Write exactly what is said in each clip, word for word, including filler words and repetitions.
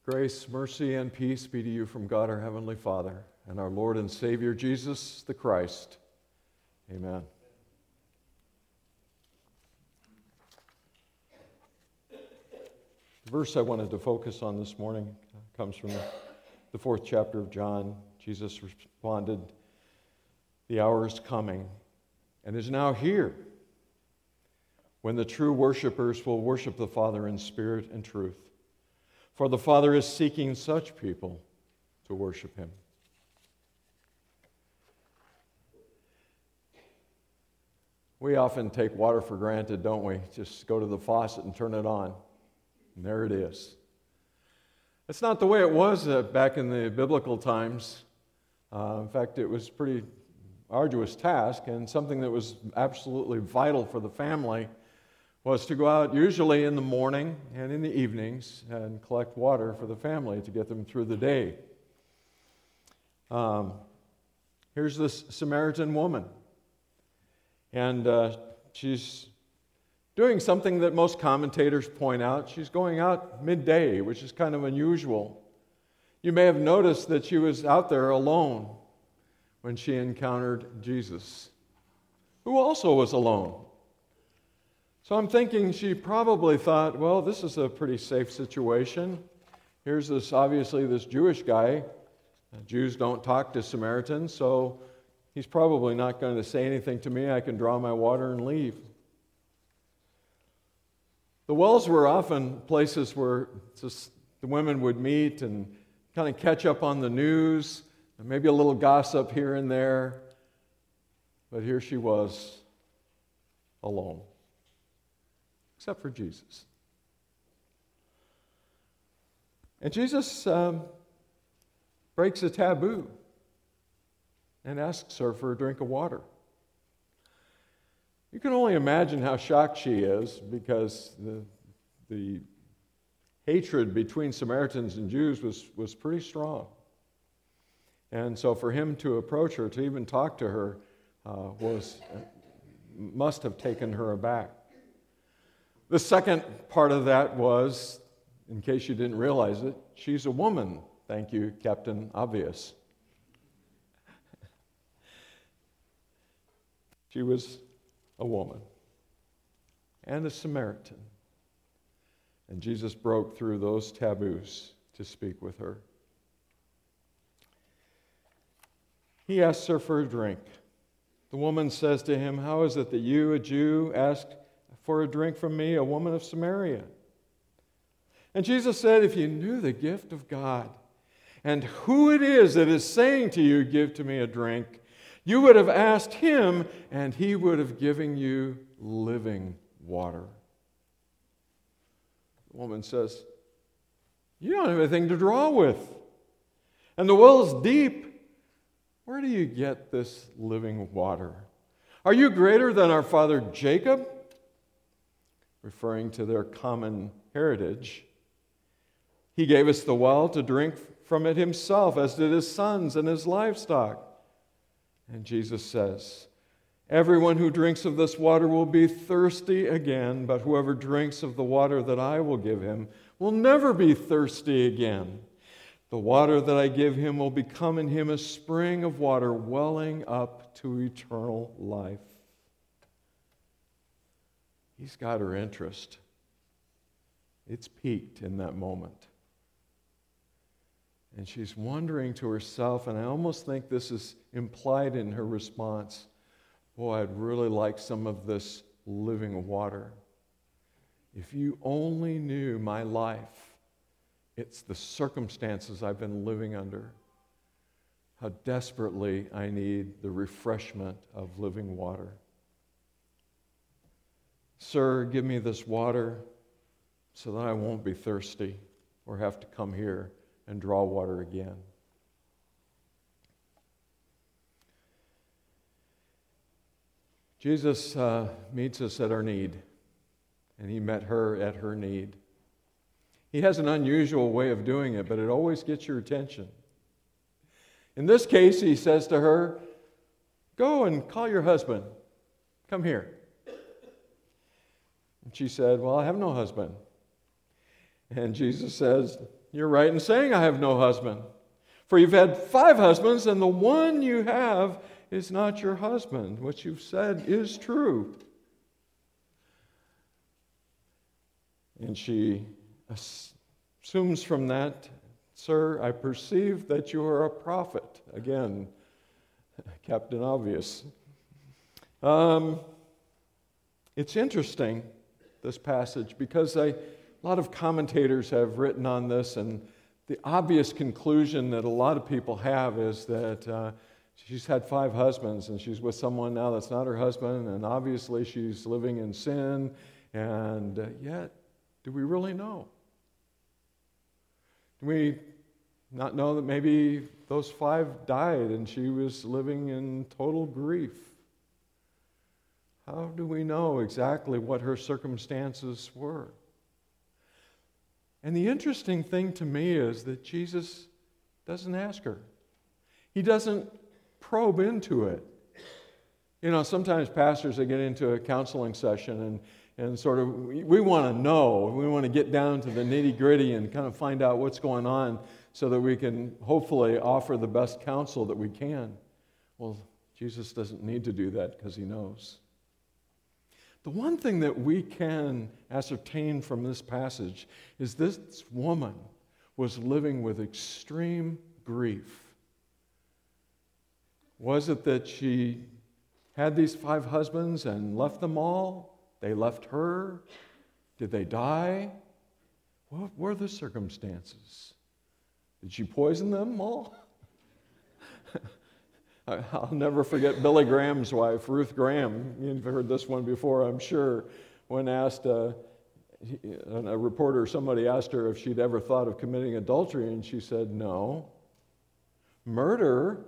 Grace, mercy, and peace be to you from God our Heavenly Father and our Lord and Savior Jesus the Christ. Amen. The verse I wanted to focus on this morning comes from the fourth chapter of John. Jesus responded, "The hour is coming and is now here when the true worshipers will worship the Father in spirit and truth. For the Father is seeking such people to worship Him." We often take water for granted, don't we? Just go to the faucet and turn it on, and there it is. It's not the way it was uh, back in the biblical times. Uh, in fact, it was a pretty arduous task, and something that was absolutely vital for the family was to go out usually in the morning and in the evenings and collect water for the family to get them through the day. Um, here's this Samaritan woman, and uh, she's doing something that most commentators point out. She's going out midday, which is kind of unusual. You may have noticed that she was out there alone when she encountered Jesus, who also was alone. So I'm thinking she probably thought, well, this is a pretty safe situation. Here's this, obviously, this Jewish guy. Jews don't talk to Samaritans, so he's probably not going to say anything to me. I can draw my water and leave. The wells were often places where just the women would meet and kind of catch up on the news, and maybe a little gossip here and there. But here she was, alone. Except for Jesus. And Jesus um, breaks a taboo and asks her for a drink of water. You can only imagine how shocked she is, because the, the hatred between Samaritans and Jews was, was pretty strong. And so for him to approach her, to even talk to her, uh, was must have taken her aback. The second part of that was, in case you didn't realize it, she's a woman. Thank you, Captain Obvious. She was a woman and a Samaritan. And Jesus broke through those taboos to speak with her. He asks her for a drink. The woman says to him, "How is it that you, a Jew, ask for a drink from me, a woman of Samaria?" And Jesus said, "If you knew the gift of God and who it is that is saying to you, 'Give to me a drink,' you would have asked him, and he would have given you living water." The woman says, "You don't have anything to draw with, and the well is deep. Where do you get this living water? Are you greater than our father Jacob?" Referring to their common heritage. "He gave us the well to drink from it himself, as did his sons and his livestock." And Jesus says, "Everyone who drinks of this water will be thirsty again, but whoever drinks of the water that I will give him will never be thirsty again. The water that I give him will become in him a spring of water welling up to eternal life." He's got her interest. It's piqued in that moment. And she's wondering to herself, and I almost think this is implied in her response, "Boy, I'd really like some of this living water. If you only knew my life, it's the circumstances I've been living under, how desperately I need the refreshment of living water. Sir, give me this water so that I won't be thirsty or have to come here and draw water again." Jesus uh, meets us at our need, and he met her at her need. He has an unusual way of doing it, but it always gets your attention. In this case, he says to her, "Go and call your husband. Come here." And she said, "Well, I have no husband." And Jesus says, you're right in saying I have no husband. For you've had five husbands, and the one you have is not your husband. What you've said is true. And she assumes from that, Sir, I perceive that you are a prophet. Again, Captain Obvious. Um, it's interesting, this passage, because I, a lot of commentators have written on this, and the obvious conclusion that a lot of people have is that uh, she's had five husbands, and she's with someone now that's not her husband, and obviously she's living in sin, and uh, yet, do we really know? Do we not know that maybe those five died and she was living in total grief? How do we know exactly what her circumstances were? And the interesting thing to me is that Jesus doesn't ask her. He doesn't probe into it. You know, sometimes pastors, they get into a counseling session and And sort of, we want to know, we want to get down to the nitty-gritty and kind of find out what's going on so that we can hopefully offer the best counsel that we can. Well, Jesus doesn't need to do that because he knows. The one thing that we can ascertain from this passage is this woman was living with extreme grief. Was it that she had these five husbands and left them all? They left her? Did they die? What were the circumstances? Did she poison them all? I'll never forget Billy Graham's wife, Ruth Graham. You've heard this one before, I'm sure. When asked, uh, a reporter, somebody asked her if she'd ever thought of committing adultery, and she said, no. Murder?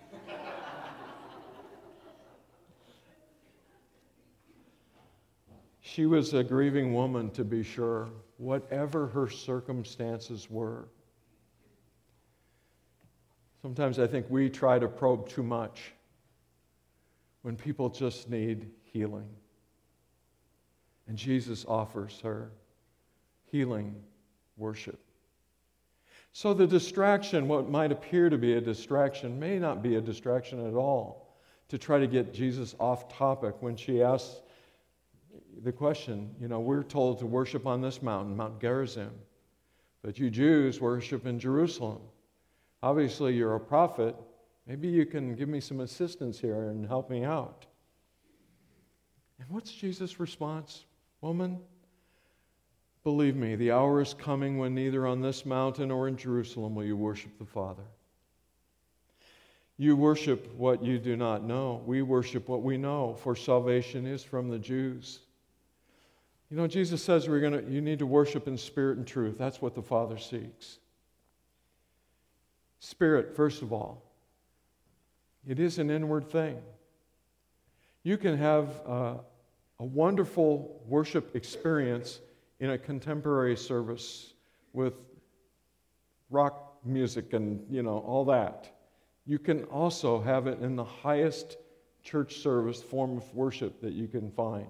She was a grieving woman, to be sure, whatever her circumstances were. Sometimes I think we try to probe too much when people just need healing. And Jesus offers her healing worship. So the distraction, what might appear to be a distraction, may not be a distraction at all, to try to get Jesus off topic when she asks the question, you know, we're told to worship on this mountain, Mount Gerizim, but you Jews worship in Jerusalem. Obviously, you're a prophet. Maybe you can give me some assistance here and help me out. And what's Jesus' response? Woman, believe me, the hour is coming when neither on this mountain or in Jerusalem will you worship the Father. You worship what you do not know. We worship what we know, for salvation is from the Jews. You know, Jesus says we're gonna, you need to worship in spirit and truth. That's what the Father seeks. Spirit, first of all. It is an inward thing. You can have uh, a wonderful worship experience in a contemporary service with rock music and, you know, all that. You can also have it in the highest church service form of worship that you can find.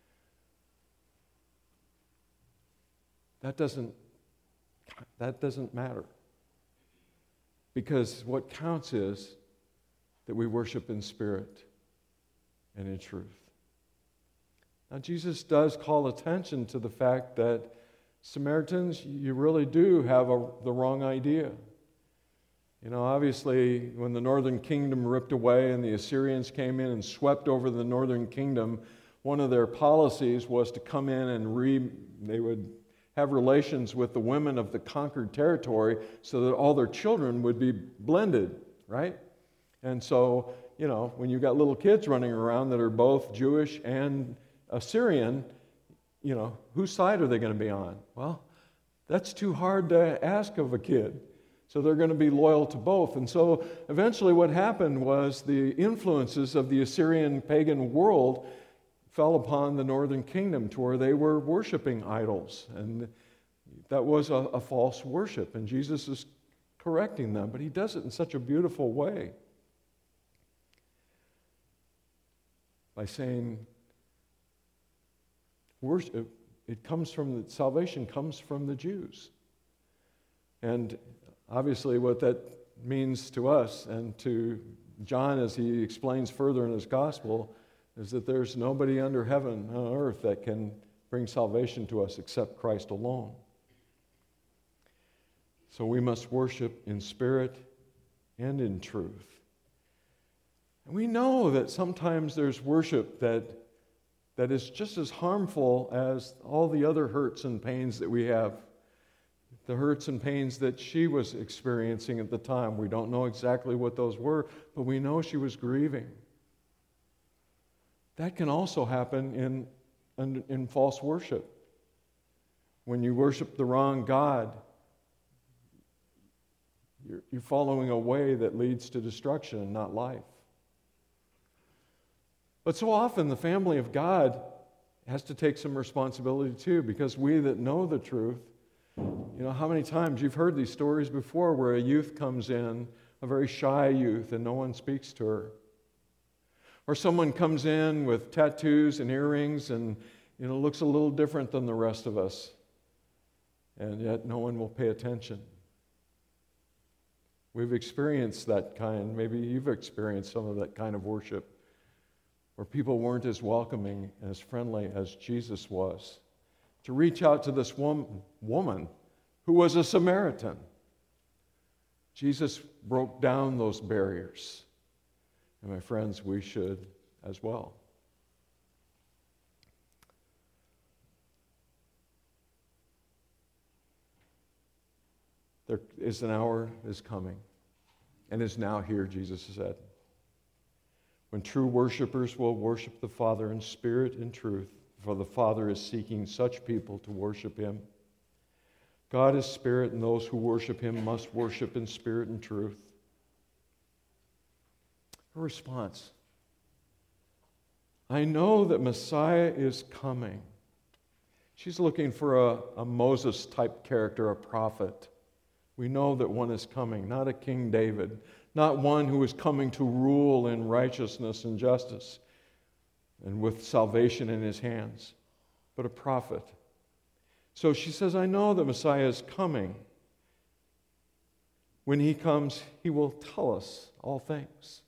That doesn't, that doesn't matter. Because what counts is that we worship in spirit and in truth. Now, Jesus does call attention to the fact that Samaritans, you really do have a, the wrong idea. You know, obviously, when the northern kingdom ripped away and the Assyrians came in and swept over the northern kingdom, one of their policies was to come in and re, they would have relations with the women of the conquered territory so that all their children would be blended, right? And so, you know, when you've got little kids running around that are both Jewish and Assyrian, you know, whose side are they going to be on? Well, that's too hard to ask of a kid. So they're going to be loyal to both. And so eventually what happened was the influences of the Assyrian pagan world fell upon the northern kingdom to where they were worshiping idols. And that was a, a false worship. And Jesus is correcting them, but he does it in such a beautiful way. By saying, worship, it comes from, the, salvation comes from the Jews. And obviously what that means to us and to John as he explains further in his gospel is that there's nobody under heaven on earth that can bring salvation to us except Christ alone. So we must worship in spirit and in truth. And we know that sometimes there's worship that, that is just as harmful as all the other hurts and pains that we have. The hurts and pains that she was experiencing at the time. We don't know exactly what those were, but we know she was grieving. That can also happen in, in, in false worship. When you worship the wrong God, you're, you're following a way that leads to destruction and not life. But so often the family of God has to take some responsibility too, because we that know the truth, you know, how many times you've heard these stories before where a youth comes in, a very shy youth, and no one speaks to her. Or someone comes in with tattoos and earrings and, you know, looks a little different than the rest of us, and yet no one will pay attention. We've experienced that kind, maybe you've experienced some of that kind of worship, where people weren't as welcoming, as friendly as Jesus was. To reach out to this woman, woman who was a Samaritan. Jesus broke down those barriers. And my friends, we should as well. There is an hour is coming, and is now here, Jesus said, when true worshipers will worship the Father in spirit and truth, for the Father is seeking such people to worship him. God is spirit, and those who worship him must worship in spirit and truth. Her response, I know that Messiah is coming. She's looking for a, a Moses-type character, a prophet. We know that one is coming, not a King David, not one who is coming to rule in righteousness and justice and with salvation in his hands, but a prophet. So she says, I know that Messiah is coming. When he comes, he will tell us all things.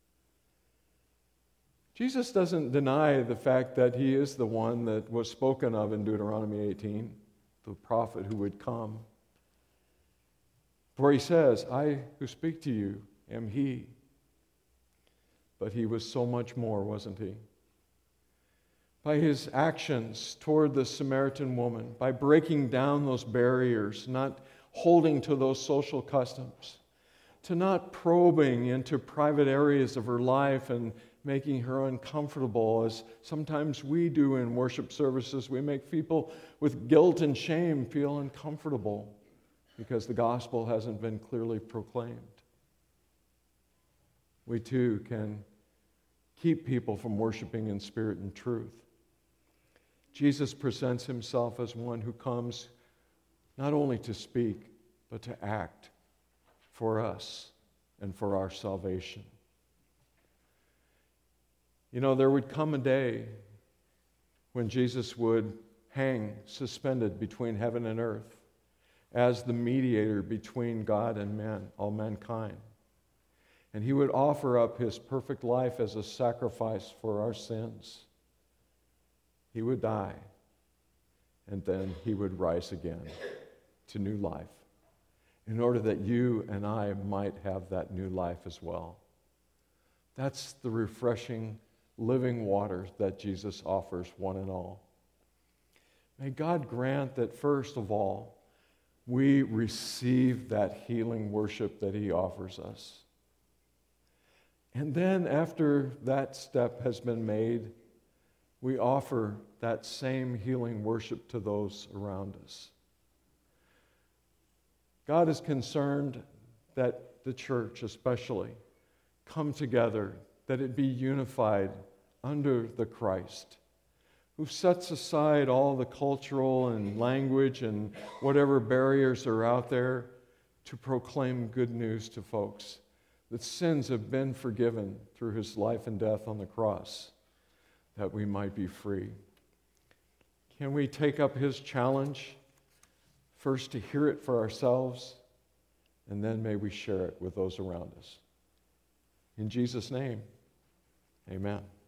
Jesus doesn't deny the fact that he is the one that was spoken of in Deuteronomy eighteen, the prophet who would come. For he says, I who speak to you am he. But he was so much more, wasn't he? By his actions toward the Samaritan woman, by breaking down those barriers, not holding to those social customs, to not probing into private areas of her life and making her uncomfortable, as sometimes we do in worship services. We make people with guilt and shame feel uncomfortable because the gospel hasn't been clearly proclaimed. We too can keep people from worshiping in spirit and truth. Jesus presents himself as one who comes not only to speak, but to act for us and for our salvation. You know, there would come a day when Jesus would hang suspended between heaven and earth as the mediator between God and man, all mankind. And he would offer up his perfect life as a sacrifice for our sins. He would die, and then he would rise again to new life, in order that you and I might have that new life as well. That's the refreshing, living water that Jesus offers one and all. May God grant that first of all, we receive that healing worship that he offers us. And then after that step has been made, we offer that same healing worship to those around us. God is concerned that the church especially come together, that it be unified under the Christ, who sets aside all the cultural and language and whatever barriers are out there to proclaim good news to folks, that sins have been forgiven through his life and death on the cross, that we might be free. Can we take up his challenge, first to hear it for ourselves, and then may we share it with those around us. In Jesus' name, amen.